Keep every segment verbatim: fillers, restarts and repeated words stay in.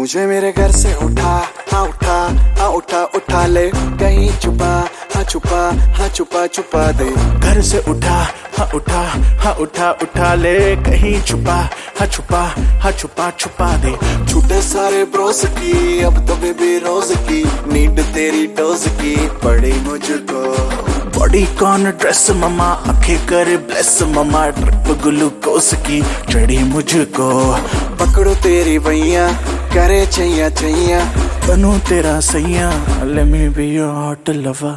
मुझे मेरे घर से उठा, हाँ उठा, हाँ उठा उठा ले, कहीं छुपा, हाँ छुपा, हाँ छुपा छुपा दे। घर से उठा, हाँ उठा, हाँ उठा उठा ले, कहीं छुपा, हाँ छुपा, हाँ छुपा छुपा दे। छूटे सारे ब्रोस की, अब तो बेबी रोज की, नीड तेरी डोज की पड़ी मुझको। बॉडी कॉन ड्रेस ममा, आंखें करे ब्लेस ममा, ट्रिप ग्लूकोस की चढ़ी मुझको। पकड़ो तेरी भैया, करे छैया छैया, बनूं तेरा सैया, let me be your hot lover।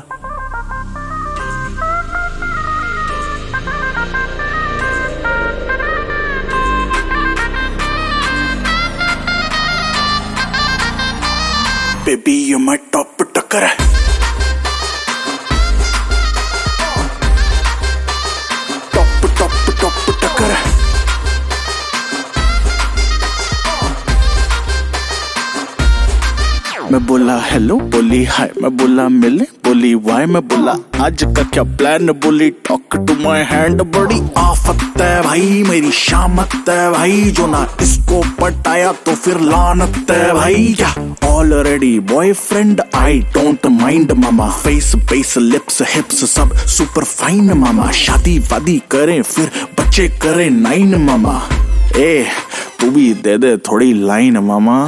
Baby you're my top टक्कर है, टॉप टॉप टॉप टक्कर है। मैं बोला हेलो, बोली हाय, मैं बोला मिले, बोली वाई, मैं बोला आज का क्या प्लान, बोली टॉक टू माय हैंड। बड़ी आफत है भाई मेरी शामत है भाई, जो ना इसको पटाया तो फिर लानत है भाई। क्या already boyfriend I don't mind मामा, फेस बेस लिप्स हिप्स सब सुपर फाइन मामा। शादी वादी करें फिर बच्चे करें नाइन मामा, ए तू भी दे दे थोड़ी लाइन मामा।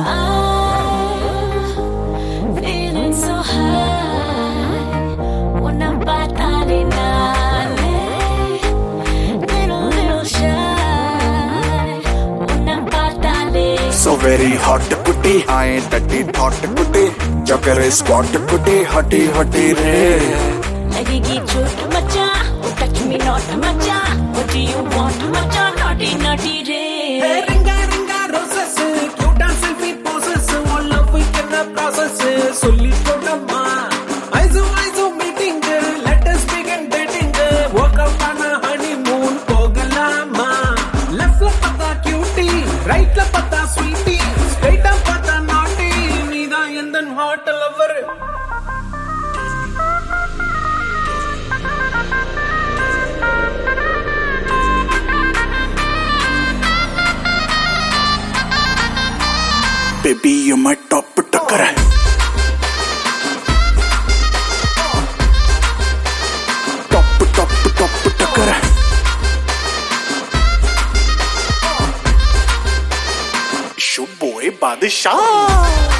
So very hot कुटी, आए टट्टी थॉट कुटी, जो करे स्पॉट कुटी, हटी हटी रे। लगेगी चोट मचा, touch me not मचा, what do you want मचा, naughty naughty रे। Hey ringa ringa roses, cute and selfie poses, all love we can process, solli kodamma, aizu aizu meeting, let us begin dating, walk out on a honeymoon pogalama, left la pata cutie, right la pata sweetie, straight up pata naughty, needa endan hot lover। Baby you're my top टक्कर है, top top top टक्कर है। शुभ boy बादशाह।